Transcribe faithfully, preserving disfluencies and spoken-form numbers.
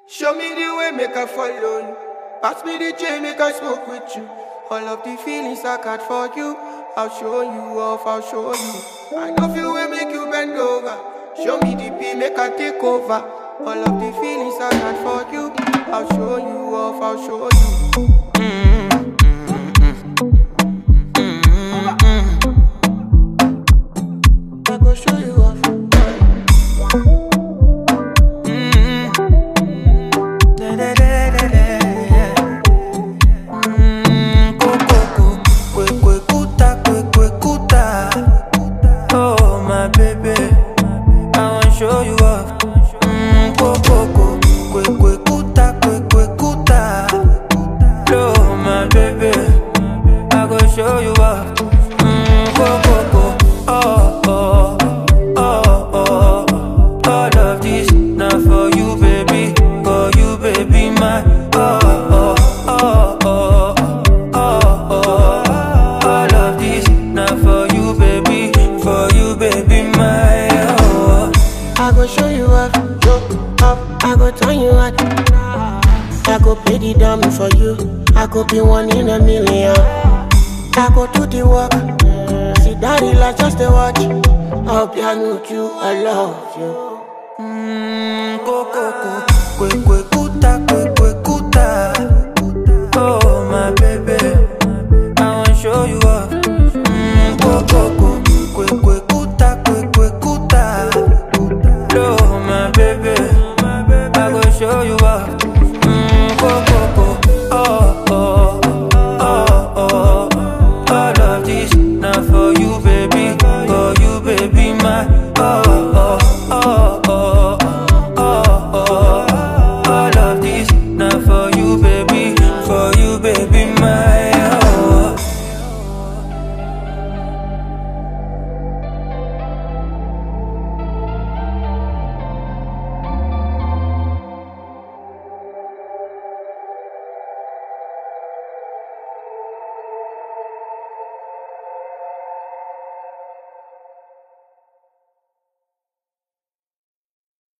Show me the way, make I follow you. Pass me the chain, make I smoke with you. All of the feelings I got for you, I'll show you off, I'll show you. I know you will make you bend over. Show me the beat, make I take over. All of the feelings I got for you, I'll show you off, I'll show you. Mm-hmm. I go show you off. Show you off. Mmm, go, go, go. Quick, quick, kuta, quick, quick, kuta. Hello, my baby. I go show you off. Mmm, go, go, go. Oh, oh, oh, oh. All of this, not for you, baby. For you, baby, my. Oh, oh, oh, oh, oh, oh. All of this, not for you, baby. For you, baby, my. I go show you off, show off. I go turn you out. I go pay the dummy for you. I go be one in a million. I go do the work. Sit down, relax, just a watch. I'll be with you, I love you. Mmm, go, go, go. Quick, quick.